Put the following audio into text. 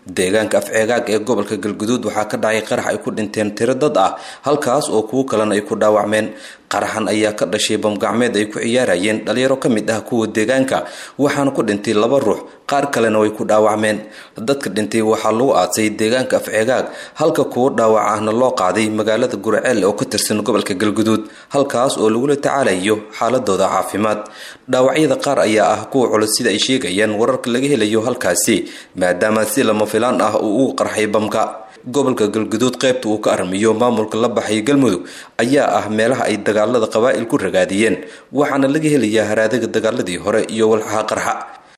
deegaanka afceegaag ee gobolka Galgaduud waxaa ka dhacay qarax ay ku dhinteen tiro dad ah halkaas oo kuwa kalena ay ku dhaawacmeen. qaraxan ayaa ka dhashay bam gacmeed ay ku ciyaarayeen dhalinyaro ka mid ah kuwa deegaanka waxaana ku dhintay 2 ruux qaar kalena way ku dhaawacmeen. dadka dhintay waxaa lagu aasay deegaanka afceegaag halka kuwa dhaawac ahna loo qaaday magaalada Gurceel oo ka tirsan gobolka Galgaduud halkaas oo lagu la tacaalayo xaaladooda caafimaad. dhaawacyada qaar ayaa ah kuwa culus sida ay sheegayaan wararka laga helayo halkaasi maadaama si lama filaan ah uu qarxay bamka. gobolka Galgaduud qaybta uu ka armiyo maamulka la baxay Galmudug ayaa ah meelaha ay dagaalada qabaa'il ku ragaadiyeen waxaana laga helayaa haraadiga dagaaladii hore iyo walxaha qarxa.